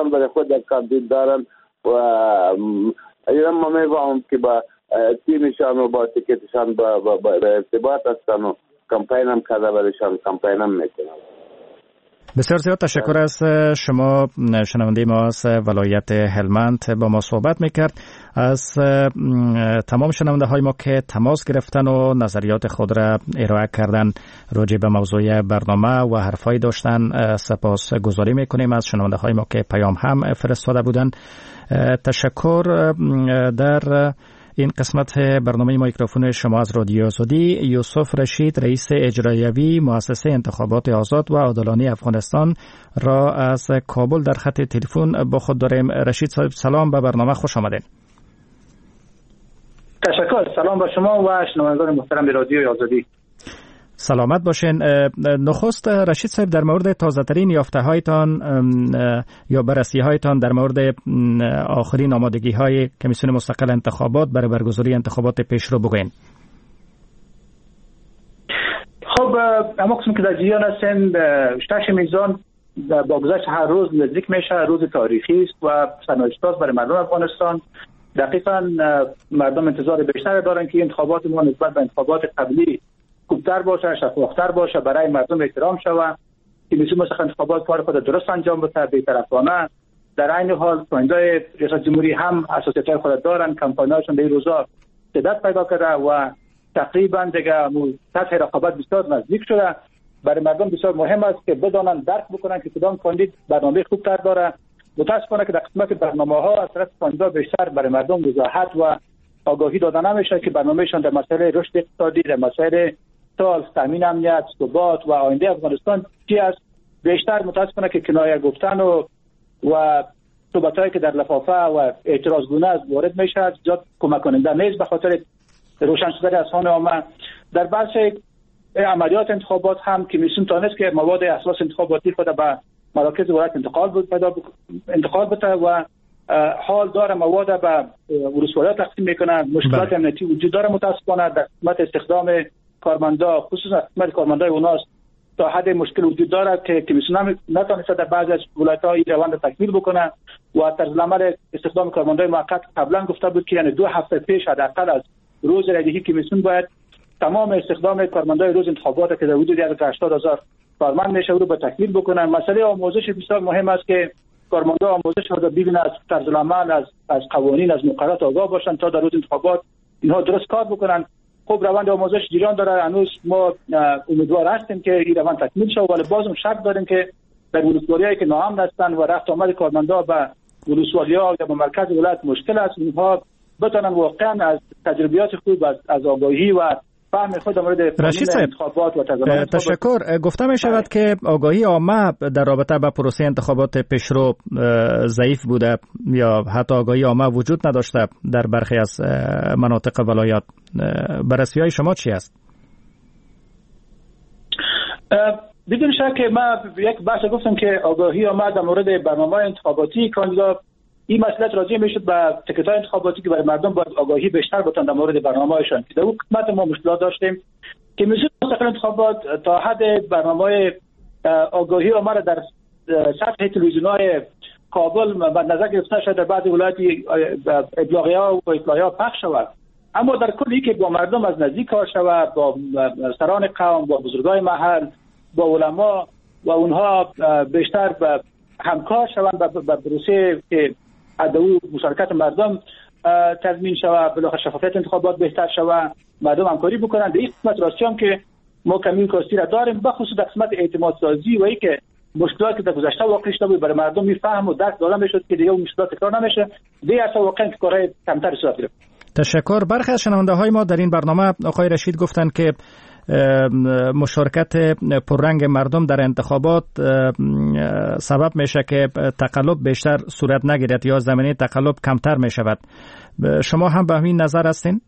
کسان برای خود یک کاندید دارن و اینا ما میفهمم که با تیمشان و با تیکتشان با ارتباط هستن و کمپین هم کرده برایشان کمپین هم میکنن. بسیار زیاد تشکر از شما. شنونده ما از ولایت هلمند با ما صحبت میکرد. از تمام شنونده های ما که تماس گرفتن و نظریات خود را ارائه کردن راجع به موضوع برنامه و حرفای داشتن سپاس گزاری میکنیم. از شنونده های ما که پیام هم فرستاده بودن تشکر. در این قسمت برنامه میکروفون شما از رادیو آزادی یوسف رشید رئیس اجرایوی مؤسسه انتخابات آزاد و عادلانه افغانستان را از کابل در خط تلفن با خود داریم. رشید صاحب سلام، به برنامه خوش آمدین. تشکر. سلام با شما و شنوندگان محترم رادیو آزادی. سلامت باشین. نخست رشید صاحب در مورد تازه‌ترین یافته‌هایتان یا بررسی‌هایتان در مورد آخرین آمادگی‌های کمیسیون مستقل انتخابات برای برگزاری انتخابات پیشرو بگوین. خب اما قسمی که در جریان هستیم 8 میزان با گذشت هر روز نزدیک میشه. روز تاریخی است و سرنوشت‌ساز برای مردم افغانستان. دقیقاً مردم انتظار بیشتر دارن که انتخابات ما نسبت به انتخابات قبلی خوبتر باشه، شفاف‌تر باشه، برای مردم احترام شود. کمیسیون مستقل انتخابات کار خود درست انجام بده، بی‌طرفانه. در عین حال پایندای ریاست جمهوری هم اساسیت‌های خود دارن، کمپاین‌هاشون در این روزا شدت پیدا کرده و تقریبا دیگه سطح رقابت بسیار نزدیک شده. برای مردم بسیار مهم است که بدانن، درک بکنن که کدام کاندید برنامه خوبتر داره. متأسفانه که در قسمت برنامه‌ها از طرف کاندیدا بیشتر برای مردم وضاحت و آگاهی داده نمیشه که برنامه‌شان در مسئله رشد اقتصادی، در مسئله تامین امنیت، ثبات و آینده افغانستان چی است. بیشتر متاسفانه که کنایه گفتن و صحبتایی که در لفافه و اعتراضگونه از وارد میشه زیاد کمک کننده نیست. به خاطر روشن شدن اذهان عامه در بحث عملیات انتخابات هم کمیسیون تانست که مواد اساس انتخاباتی خود به مراکز ولایت انتقال بده و حال داره مواد به ولسوالی‌ها تقسیم میکنه. مشکلات امنیتی وجود داره متاسفانه در قسمت استخدام کارمندا، خصوصا قسمت کارمندای اوناست تا حد مشکل وجود داره که کمیسیون نتونسته در بعضی از ولایت‌ها این روند را تکمیل بکنه و طرز عمل استخدام کارمندای موقت قبلا گفته بود که یعنی 2 هفته پیش حداقل از روز رایگیری کمیسیون باید تمام استخدام کارمندای روز انتخابات که در حدود 80,000 کارمند میشه رو به تکمیل بکنن. مسئله آموزش بسیار مهم است که کارمندا آموزش رو ببینن، از طرز عمل، از قوانین، از مقررات آگاه باشن تا در روز انتخابات اینها درست کار بکنن. خب روند آموزش جریان داره. هنوز ما امیدوار هستیم که این روند تکمیل شه، ولی بازم شک داریم که در ولسوالی‌هایی که ناامن هستند و رفت آمد کارمندا به ولسوالی‌ها یا به مرکز ولایت مشکل است، اینها بتونن واقعا از تجربیات خوب از آگاهی و فهم خود در مورد انتخابات و تشکر. گفته می شود که آگاهی عامه در رابطه با پروسه انتخابات پیشرو ضعیف بوده یا حتی آگاهی عامه وجود نداشته در برخی از مناطق ولایات. بررسی‌های شما چی است؟ بدون شک ما یک بحث گفتم که آگاهی عامه در مورد برنامه انتخاباتی کاندیدا این مسئله راجع میشد به تکت‌های انتخاباتی که برای مردم باید آگاهی بیشتر بتن در مورد برنامه‌هاشون. در اون قسمت ما مشکلات داشتیم که کمیسیون مستقل انتخابات تا حد برنامه آگاهی عامه را در سطح تلویزیون‌های کابل و نظر گرفته شده در بعض ولایتی ابلاغیه‌ها و اطلاعیه‌ها پخش شود، اما در کلی که با مردم از نزدیک کار شود، با سران قوم، با بزرگای محل، با علما و اونها بیشتر به همکار شوند به پروسه که ادعو مشارکت مردم تضمین شود، بالاخره شفافیت انتخابات بهتر شود، مردم همکاری بکنند. در این قسمت راستی هم که ما کمی کاستی را داریم، بخصوص در قسمت اعتماد سازی و ای که مشکلاتی که در گذشته واقع شده بود برای مردم میفهم و درک داده میشد که دیگه اون مشکلات تکرار نمیشه. دیگه اصلا واقعا کارهای کمتر صورت گرفت. تشکر. برخی از شنونده‌های ما در این برنامه آقای رشید گفتند که مشارکت پررنگ مردم در انتخابات سبب میشه که تقلب بیشتر صورت نگیرد یا زمینه تقلب کمتر میشود. شما هم به همین نظر هستین؟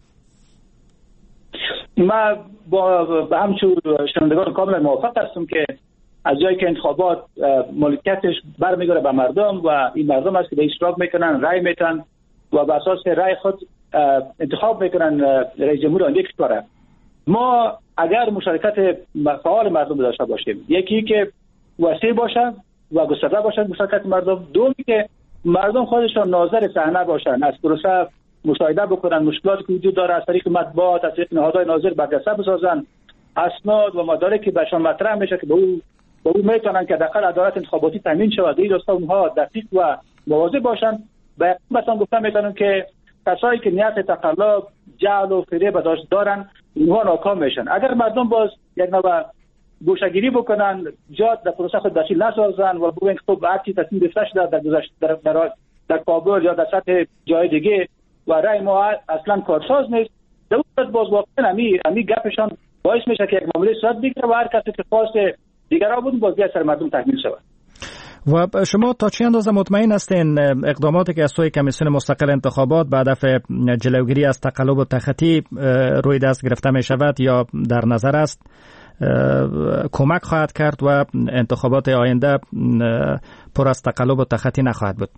ما با همچون شنوندگان کاملا موافق هستم که از جایی که انتخابات ملکیتش برمیگره به مردم و این مردم است که به اشتراک میکنن، رای میتن و به اساس رای خود انتخاب میکنن رئیس جمهور آینده کشور. ما اگر مشارکت فعال مردم داشته باشیم، یکی که وسیع باشه و گسترده باشن مشارکت مردم. دومی که مردم خودشان ناظر صحنه باشن، از پروسه مشاهده بکنن، مشکلاتی که وجود داره از طریق مطبوعات، از طریق نهادهای ناظر برجسته بسازن، اسناد و مدارکی که بهشان مطرح میشه که به او میتونن که داخل عدالت انتخاباتی تامین شود. این دوستا اونها دقیق و مواظب باشن. به مثلا گفتم میتونن که کسایی که نیت تقلب، جعل و فریب دارن اونها ناکام میشن. اگر مردم باز یک نوع گوشه‌گیری بکنن، جات در پروسه خود دخیل نسازن و بگن که خب هرچی تصمیم گرفته شده در کابل یا در سطح جای دیگه و رای ما اصلا کارساز نیست، در اون باز واقعا امی گپشان باعث میشه که یک معامله صورت بگیره و هر کسی که خواست دیگرها بود باز سر مردم تحمیل شود. و شما تا چه اندازه مطمئن هستین اقداماتی که از سوی کمیسیون مستقل انتخابات به هدف جلوگیری از تقلب و تخطی روی دست گرفته می شود یا در نظر است کمک خواهد کرد و انتخابات آینده پر از تقلب و تخطی نخواهد بود؟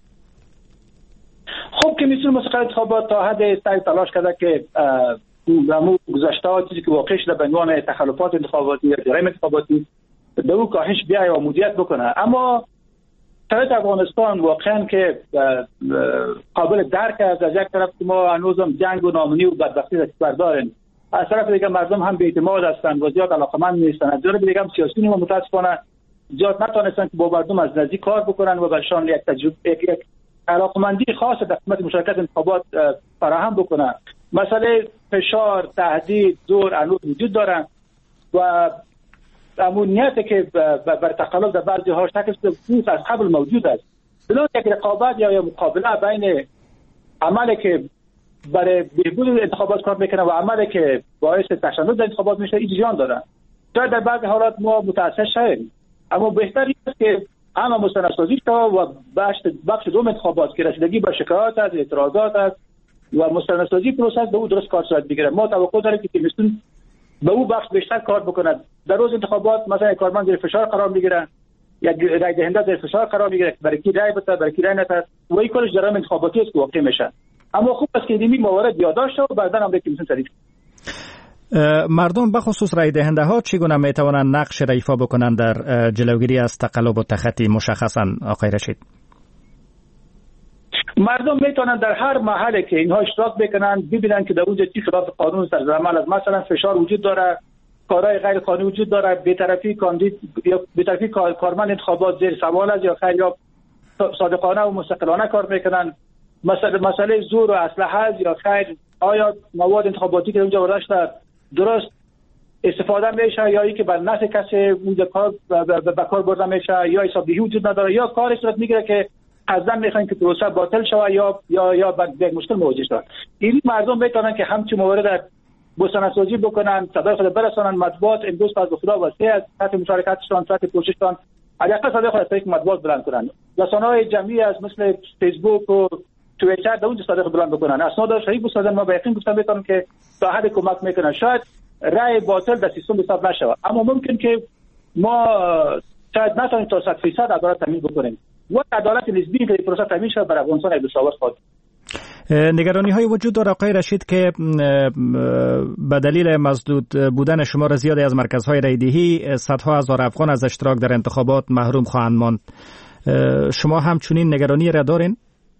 خب کمیسیون مستقل انتخابات تا حد تلاش کرده که همون گذشته چیزی که واقع شده به عنوان تخلفات انتخاباتی یا جرایم انتخاباتی به او کاهش بیایه و مدیریت بکنه. اما شرایط افغانستان واقعا که قابل درک است. از یک طرف ما هنوزم جنگ و ناامنی و بدبختی در کشور داریم، از طرف دیگه مردم هم بی‌اعتماد هستند و زیاد علاقه‌مند نیستن. از جانب دیگه هم سیاسیون متاسفانه زیاد نتونستن که با مردم از نزدیک کار بکنن و برشان یک تجربه یک علاقمندی خاص در خدمت مشارکت انتخابات فراهم بکنن. مسئله فشار، تهدید، زور هنوز وجود دارن و امنیتی که بر تقلب در بعضی ها شکل شده از قبل موجود است. بلان یک رقابت یا مقابله بین عملی که برای بهبود انتخابات کار میکنه و عملی که باعث تشنج در انتخابات میشه این جریان دارن. شاید در بعضی حالات ما متأثر شویم، اما بهتر است که اما مستندسازی شود و بخش دوم انتخابات که رسیدگی به شکایات از اعتراضات است و مستندسازی پروسه به او درست کار صورت بگیره. ما توقع داریم که کمیسیون به او بخش بیشتر کار بکند. در روز انتخابات مثلا کارمند زیر فشار قرار میگیره، یک رای دهنده زیر فشار قرار میگیره برای کی رای بده برای کی رای نده و این کارش جرایم انتخاباتی است که واقع میشه. اما خوب است که این موارد یادداشت شد و بعدا هم به کمیسیون تعریف. مردم به خصوص رای دهنده ها چگونه میتوانند نقش را ایفا بکنند در جلوگیری از تقلب و تخطی مشخصا آقای رشید؟ مردم میتونن در هر محله که اینها اشتراک بکنن ببینن که در اونجا چی خلاف قانون سر عمل است. مثلا فشار وجود داره، کارهای غیر قانونی وجود داره، بی‌طرفی کاندید یا بی‌طرفی کارمند انتخابات زیر سوال است یا خیر یا صادقانه و مستقلانه کار میکنن. مسئله زور و اسلحه یا خیر آیا مواد انتخاباتی که اونجا ورشته درست استفاده میشه یا ای که بر نفع کسی اونجا کار به کار برده میشه یا حسابدهی وجود نداره یا کار صورت میگیره که قصداً میخواین که پروسه باطل شود یا به مشکل مواجه شود. این مردم میتونن که همچین موارد مستندسازی بکنن، صدای خود برسانن. مطبوعات امروز از خدا واسه از سطح مشارکتشان، سطح کوشششان علاقه صدای خود از طریق مطبوعات بلند کنن. رسانه‌های جمعی از مثل فیسبوک و توییتر در اونجا صدای خود بلند بکنن. اسناد صحیح بسازن. ما به یقین گفتم میتونم که تا حد کمک میکنن. شاید رای باطل در سیستم حساب نشود، اما ممکن که ما شاید نتونیم تا 100% عدالت تامین بکنیم و عدالت نسبی که پروسه تامین شود برای افغانستان یک مساوات خواهد. نگرانی های وجود داره آقای رشید که به دلیل مسدود بودن شمار زیادی از مرکزهای رایدهی صدها هزار افغان از اشتراک در انتخابات محروم خواهند ماند. شما همچنین نگرانی را دارین؟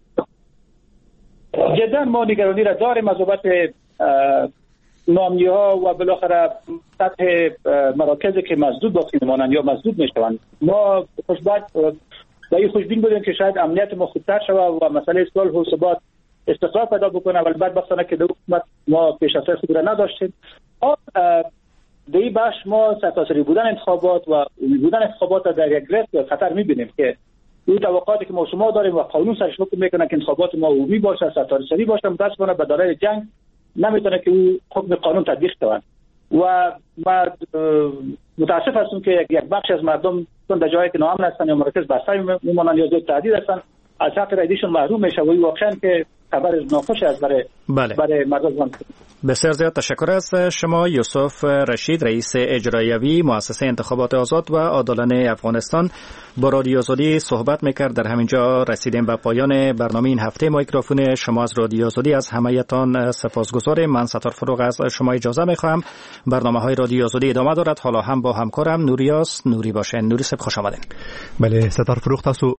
جدا ما نگرانی را داریم از بابت نامی ها و بالاخره سطح مراکزی که مسدود باقی میمانند یا مسدود میشوند. ما خوشبین بودیم که شاید امنیت ما خودتر شود و مسئله صلح و ثبات استقرار پیدا بکنه، ولی بدبختانه که در حکومت ما پیش از خود را نداشتیم. در این بخش ما سرتاسری بودن انتخابات و بودن انتخابات در یک رفت خطر میبینیم که این توقعاتی که ما شما داریم و قانون سرش حکم میکنه که انتخابات ما عمومی باشه، سرتاسری باشه، متاسفانه به دلایل جنگ نمیتونه که اون حکم قانون تطبیق شود و ما متاسف هستیم که یک بخش از مردم در جایی که ناامن هستن یا مراکز بسته میمونن یا زیر تهدید هستن از حق رایدهشون محروم میشه و این واقعا که خبر ناخوش است برای مردم افغانستان. بسیار زیاد تشکر از شما. یوسف رشید، رئیس اجرایوی مؤسسه انتخابات آزاد و عادلانه افغانستان، با رادیو آزادی صحبت میکرد. در همینجا رسیدیم به پایان برنامه این هفته مایکروفون شما از رادیو آزادی. از همه‌تان سپاسگزارم. من ستار فروغ از شما اجازه میخواهم. برنامه‌های رادیو آزادی ادامه دارد. حالا هم با همکارم نوریاس نوری باشین. نوری صاحب خوش آمدین. بله ستار فروغ، تاسو